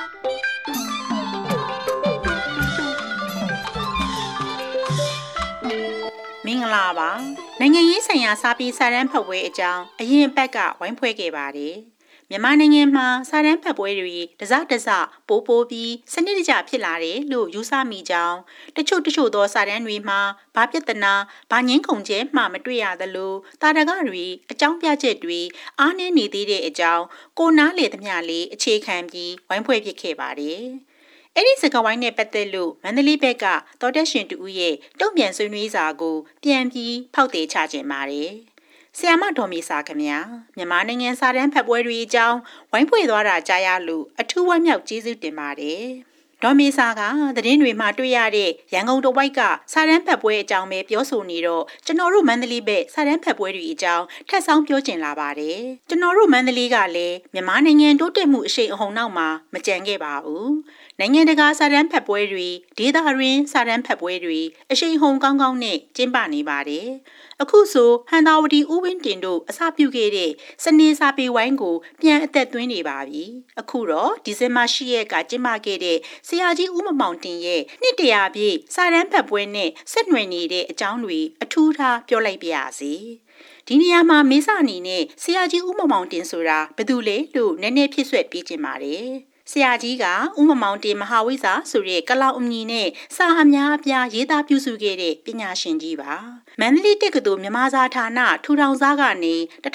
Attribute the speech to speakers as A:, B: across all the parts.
A: မင်္ဂလာပါနိုင်ငံရေးဆိုင်ရာစာပေစာတမ်းဖတ်ပွဲအကြောင်းအရင်ဘက်ကဝိုင်းဖွဲ့ခဲ့ပါတယ်မြန်မာနိုင်ငံမှာစာတမ်းဖတ်ပွဲတွေတစပိုးပြီးစနစ်တကျဖြစ်လာတယ်လို့ယူဆမိကြောင်းတချို့သောစာတမ်းတွေမှာဘာပြဿနာဘာငင်းခုန်ကျဲမှမတွေ့ရသလိုတာရကတွေအကြောင်းပြချက်တွေအားနည်းနေသေးတဲ့အကြောင်းကိုနားလေသမျှလေးအခြေခံပြီးဝိုင်းဖွဲ့ဖြစ်ခဲ့ပါတယ်အဲ့ဒီစကားဝိုင်းနဲ့ပတ်သက်လို့မန္တလေးဘက်ကတော်တက်ရှင်တူဦးရဲ့တုံ့ပြန်ဆွေးနွေးစာကိုပြန်ပြီးဖောက်သေးချခြင်းပါတယ်။ဆရာမဒေါ်မီစာခင်ဗျာမြန်မာနိုင်ငံစာတမ်းဖတ်ပွဲတွေအကြောင်းဝိုင်းဖွဲ့သွားတာကြားရလို့အထူးဝမ်းမြောက်ကျေးဇူးတင်ပါတယ်။ဒေါ်မီစာကသတင်းတွေမှာတွေ့ရတဲ့ရန်ကုန်တဝိုက်ကစာတမ်းဖတ်ပွဲအကြောင်းပဲပြောဆိုနေတော့ကျွန်တော်တို့မန္တလေးဘက်စာတမ်းဖတ်ပွဲတွေအကြောင်းထပ်ဆောင်ပြောချင်လာပါတယ်။ကျွန်တော်တို့မန္တလေးကလည်းမြန်မာနိုင်ငံတိုးတက်မှုအရှိန်အဟုန်နောက်မှာမကြံခဲ့ပါဘူး။နိုင်ငံတကာစာတမ်းဖတ်ပွဲတွေဒေသတွင်းစာတမ်းဖတ်ပွဲတွေအရှိန်ဟုန်ကောင်းကောင်းနဲ့ကျင်းပနေပါတယ်။အခုဆိုဟန်သာဝတီဦးဝင်းတင်တို့အစပြုခဲ့တဲ့စနေစာပေဝိုင်းကိုပြန်အသက်သွင်းနေပါပြီ။အခုတော့ဒီဇင်ဘာ10ရက်ကကျင်းပခဲ့တဲ့ဆရာကြီးဦးမမောင်တင်ရဲ့နှစ်တရာပြည့်စာတမ်းဖတ်ပွဲနဲ့ဆက်နွယ်နေတဲ့အကြောင်းတွေအထူးထားပြောလိုက်ပါရစေ။ဒီနေရာမှာမေးစာအနေနဲ့ဆရာကြီးဦးမမောင်တင်ဆိုတာဘယ်သူလဲလို့နည်းနည်းဖြစ်ဆွဲပြချင်ပါတယ်။ဆရာကြီးကဦးမမောင်တင်မဟာဝိဇ္ဇာဆိုတဲ့ကလောက်အမည်နဲ့စာအများအပြားရေးသားပြုစုခဲ့တဲ့ပညာရှင်ကြီးပါမန္တလေးတက္ကသိုလ်မြန်မာစာဌာနထူထောင်စားကနေ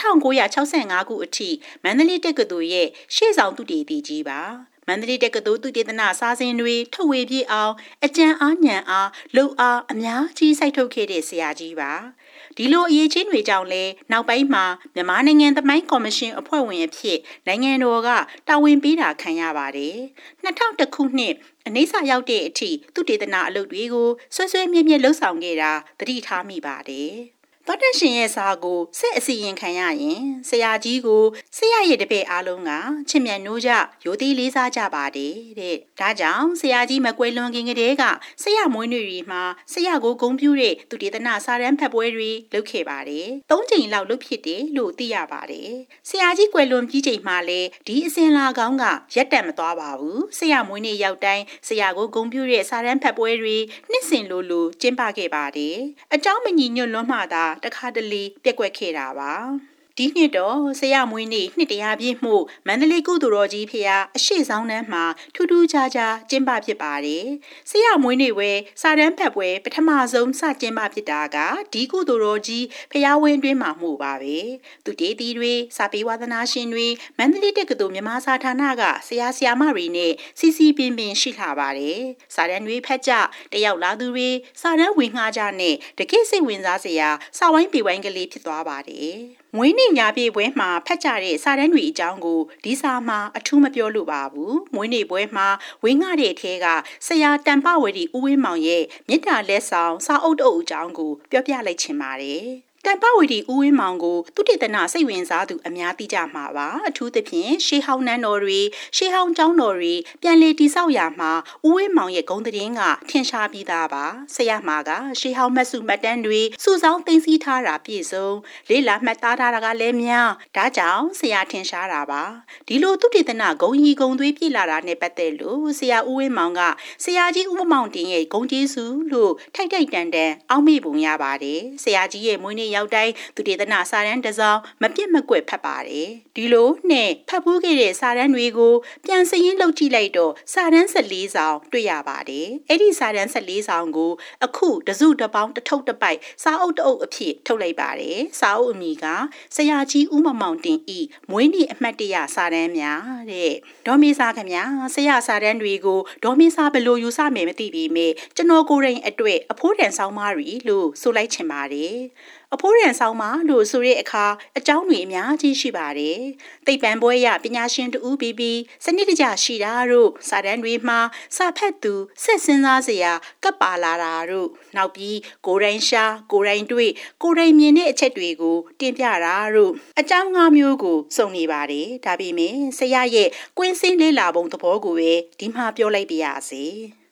A: 1965ခုအထိမန္တလေးတက္ကသိုလ်ရဲ့ရှေ့ဆောင်သုတေသီကြီးပါမန္တလေးတက္ကသိုလ်သုတေသနစာစဉ်တွေထုတ်ဝေပြအောင်အကြံအားဉာဏ်အားလှုပ်အားအများကြီးစိုက်ထုတ်ခဲ့တဲ့ဆရာကြီးပါဒီလိုအရေးချင်းတွေကြောင့်လဲနောက်ပိုင်းမှာမြန်မာနိုင်ငံသမိုင်းကော်မရှင်အဖွဲ့ဝင်အဖြစ်နိုင်ငံတော်ကတာဝန်ပေးတာခံရပါတယ်2001ခုနှစ်အနိစ္စရောက်တဲ့အထိသုတေသနအလုပ်တွေကိုဆွဲမြဲလှုပ်ဆောင်ခဲ့တာသတိထားမိပါတယ်တော်တက်ရှင်ရဲ့စာကိုဆက်အစီရင်ခံရရင်ဆရာကြီးကိုဆရာရဲ့တပည့်အားလုံးကချစ်မြတ်နိုးကြရိုသေလေးစားကြပါတယ်တဲ့ဒါကြောင့်ဆရာကြီးမကွယ်လွန်ခင်ကတည်းကဆရာမွေးနေ့တွေမှာဆရာကိုဂုဏ်ပြုတဲ့သူတေသနာစာတမ်းဖတ်ပွဲတွေလုပ်ခဲ့ပါတယ်၃ချိန်လောက်လုပ်ဖြစ်တယ်လို့သိရပါတယ်ဆရာကြီးကွယ်လွန်ပြီးချိန်မှာလည်းဒီအစဉ်လာကောင်းကရက်တက်မသွားပါဘူးဆရာမွေးနေ့ရောက်တိုင်းဆရာကိုဂုဏ်ပြုတဲ့စာတမ်းဖတ်ပွဲတွေနှစ်စဉ်လိုကျင်းပခဲ့ပါတယ်အကြောင်းမညီညွတ်လွန်းမှသာတခါတလေပြက်ကွက်ခဲ့တာပါဒီနှစ်တော့ဆရာမွေးနေ့နှစ်တရာပြည့်မှုမန္တလေးကုသိုလ်တော်ကြီးဖရာအရှိဆောင်တန်းမှာထူးထူးခြားခြားကျင်းပဖြစ်ပါတယ်ဆရာမွေးနေ့ဝဲစာတမ်းဖတ်ပွဲပထမဆုံးစကျင်းပဖြစ်တာကဒီကုသိုလ်တော်ကြီးဖရာဝင်းတွင်မှာမှုပါပဲသူတေးသီးတွေစာပေဝါသနာရှင်တွေမန္တလေးတက္ကသိုလ်မြန်မာစာဌာနကဆရာဆရာမတွေနဲ့စီစီပင်ရှိလာပါတယ်စာတမ်းတွေဖတ်ကြတယောက်လာသူတွေစာတမ်းဝင်ငှားကြနဲ့တကယ့်စိတ်ဝင်စားစရာစာဝိုင်းပေဝိုင်းကလေးဖြစ်သွားပါတယ်မွေးနေ့ညာပြေပွဲမှာဖတ်ကြတဲ့စာတမ်းတွေအကြောင်းကိုဒီစာမှာအထူးမပြောလို့ပါဘူးမွေးနေ့ပွဲမှာဝင်းငှတဲ့အထဲကဆရာတန်ပဝရီဦးဝင်းမောင်ရဲ့မြစ်တာလက်ဆောင်စာအုပ်တုပ်အကြောင်းကိုပြောပြလိုက်ချင်ပါတယ်တန်ပဝတီဦးဝင်းမောင်ကိုသူတေသနာစိတ်ဝင်စားသူအများသိကြမှာပါအထူးသဖြင့်ရှေးဟောင်းနန်းတော်တွေရှေးဟောင်းကျောင်းတော်တွေပြန်လည်တည်ဆောက်ရာမှာဦးဝင်းမောင်ရဲ့ဂုဏ်သတင်းကထင်ရှားပြီးသားပါဆရာမှာကရှေးဟောင်းမှတ်စုမှတ်တမ်းတွေစုဆောင်းသိမ်းဆည်းထားတာပြည့်စုံလေးလာမှတ်သားထားတာကလည်းများဒါကြောင့်ဆရာထင်ရှားတာပါဒီလိုသူတေသနာဂုဏ်ကြီးဂုဏ်သွေးပြည့်လာတာနဲ့ပတ်သက်လို့ဆရာဦးဝင်းမောင်ကဆရာကြီးဦးမမောင်တင်ရဲ့ဂုဏ်ကျေးဇူးလို့ထိုက်တန်အောက်မေ့ပုံရပါတယ်ဆရာကြီးရဲ့မွေးနေ့ရောက်တိုင်းသူတေသနာစာတမ်းတစ်စောင်မပြတ်မကွက်ဖတ်ပါတယ်ဒီလိုနဲ့ဖတ်ဖူးခဲ့တဲ့စာတမ်းတွေကိုပြန်စရင်းလုပ်ကြည့်လိုက်တော့စာတမ်း14စောင်တွေ့ရပါတယ်အဲ့ဒီစာတမ်း14စောင်ကိုအခုတစုတပေါင်းတထုပ်တစ်ပိုက်စာအုပ်တအုပ်အဖြစ်ထုတ်လိုက်ပါတယ်စာအုပ်အမည်ကဆရာကြီးဦးမမောင်တင်ဤမွေးနေ့အမှတ်တရစာတမ်းများတဲ့ဒေါ်မေစာခင်ဗျာဆရာစာတမ်းတွေကိုဒေါ်မေစာဘယ်လိုယူဆမယ်မသိပေမဲ့ကျွန်တော်ကိုယ်တိုင်အတွေ့အဖိုးတန်ဆောင်မရီလို့ဆိုလိုက်ချင်ပါတယ်အဖိုးရန်ဆောင်မလို့ဆိုတဲ့အခါအကြောင်းတွေအများကြီးရှိပါတယ်။သိပ္ပံဘွဲ့ရပညာရှင်တူဦးပြီးစနစ်တကျရှိတာတို့စာတမ်းတွေမှာစာဖတ်သူဆက်စဉ်းစားစရာကပ်ပါလာတာတို့နောက်ပြီးကိုယ်တိုင်ရှာကိုယ်တိုင်တွေ့ကိုယ်တိုင်မြင်တဲ့အချက်တွေကိုတင်ပြတာတို့အကြောင်း၅မျိုးကိုစုံနေပါတယ်။ဒါပေမဲ့ဆရာရဲ့ကွင်းစင်းလေးလာပုံသဘောကိုပဲဒီမှာပြောလိုက်ပါရစေ။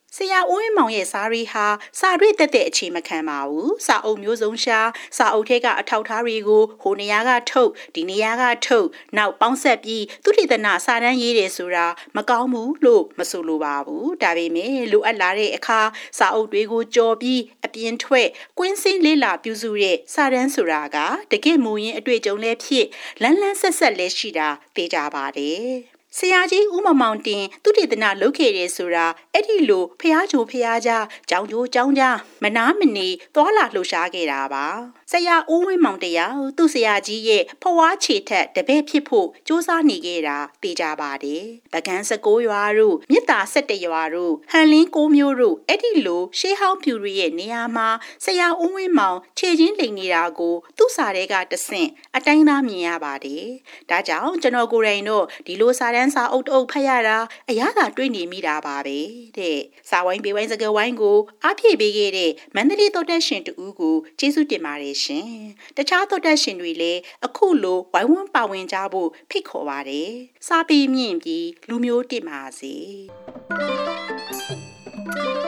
A: ဆရာဦးဝင်းမောင်ရဲ့စာရီဟာစာရွက်တက်တဲ့အချိန်မခံပါဘူးစာအုပ်မျိုးစုံရှာစာအုပ်ထဲကအထောက်ထားတွေကိုဟိုနေရာကထုတ်ဒီနေရာကထုတ်နောက်ပေါင်းဆက်ပြီးသူထေသနစာတမ်းရေးတယ်ဆိုတာမကောင်းဘူးလို့မဆိုလိုပါဘူးဒါပေမဲ့လိုအပ်လာတဲ့အခါစာအုပ်တွေကိုကြော်ပြီးအပြင်ထွက်ကွင်းစင်းလေးလာပြုစုတဲ့စာတမ်းဆိုတာကတကယ့်မူရင်းအတွေ့အကြုံလည်းဖြစ်လန်းလန်းဆက်ဆက်လည်းရှိတာသိကြပါတယ်ဆရာကြီးဦးမောင်တင်သူတေသနာလုပ်ခဲ့တယ်ဆိုတာအဲ့ဒီလိုဖះချိုဖះကြားကြောင်ချိုကြောင်ကြားမနာမနေသွားလာလှူရှားခဲ့တာပါဆရာဦးဝင်းမောင်တရားသူ့ဆရာကြီးရဲ့ဖွားခြေထက်တပည့်ဖြစ်ဖို့စူးစမ်းနေခဲ့တာသိကြပါတယ်ပကန်း19ရွာတို့မြစ်တာ17ရွာတို့ဟန်လင်း9မျိုးတို့အဲ့ဒီလိုရှေးဟောင်းပြူရီရဲ့နေရာမှာဆရာဦးဝင်းမောင်ခြေချင်းလိန်နေတာကိုသူ့စာထဲကတဆင့်အတိုင်းသားမြင်ရပါတယ်ဒါကြောင့်ကျွန်တော်ကိုယ်တိုင်တော့ဒီလိုစာစာအုပ်တအုပ်ဖတ်ရတာအရသာတွေ့နေမိတာပါပဲတဲ့စာဝိုင်းပေးဝိုင်းစကားဝိုင်းကိုအားဖြည့်ပေးခဲ့တဲ့မန္တလေးသောတက်ရှင်တူကိုကျေးဇူးတင်ပါတယ်ရှင်တခြားသောတက်ရှင်တွေလည်းအခုလိုဝိုင်းဝန်းပါဝင်ကြဖို့ဖိတ်ခေါ်ပါတယ်စာပေမြင့်ပြီးလူမျိုးတင်ပါစေ